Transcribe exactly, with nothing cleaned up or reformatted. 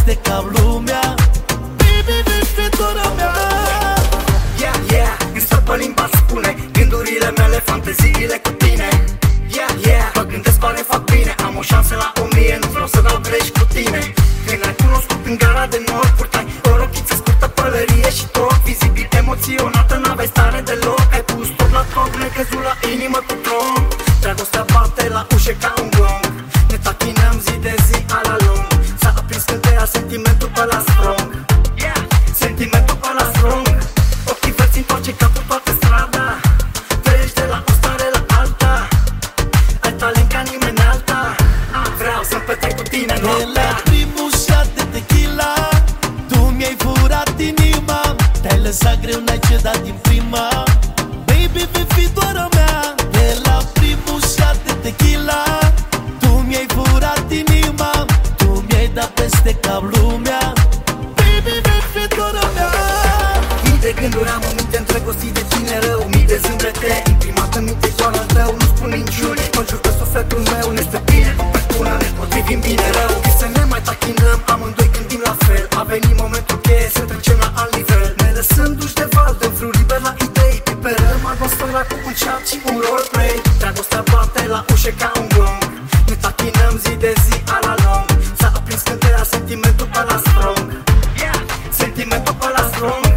peste cap lumea. Baby, baby, dora mea. Yeah, yeah, îmi stă pe limba spune gândurile mele, fanteziile cu tine. Yeah, yeah, mă gândesc pare fac bine. Am o șansă la o mie, nu vreau să dau greș cu tine. Când ai cunoscut în gara de nord, purtai o rochiță scurtă, pălărie și tot vizibil emoționată, n-aveai stare deloc. Ai pus tot la tot, ne-ai căzut la inimă cu tron. Dragostea bate la ușe ca un gong. Ne tachinăm zi de zi a la lung. S-a aprins cântea sentimentul pe la strong. Yeah, sentimentul pe la strong. Ochii verzi întoarce capul toată strada. Treci de la o stare la alta. Ai talent ca nimeni alta. Vreau să-mi petrec cu tine noaptea. De la primul shot de tequila tu mi-ai furat inima. Te-ai lăsat greu, n-ai cedat din prima. Baby, vei fi doar a mea. De la primul shot de tequila tu mi-ai furat inima. Tu mi-ai dat peste cap lumea. Baby, vei fi doar a mea. Mii de gânduri am în minte, îndrăgostit de tine rău. Mii de zâmbete, imprimat în minte doar al tău. Nu spun niciuni, mă jur că sufletul meu ne stă bine. Împreună ne potrivim bine rău. Că să ne mai tachinăm, amândoi gândim la fel. A venit momentul cheie să trecem la alt nivel. Ne lăsăm duși de val, dăm frâu liber la idei. Piperăm atmosfera cu un chat și un roleplay. Dragostea bate la ușe ca un gong. Ne tachinăm zi de zi a la long. S-a aprins cântea sentimentul pe la strong. Yeah, sentimentul pe la strong.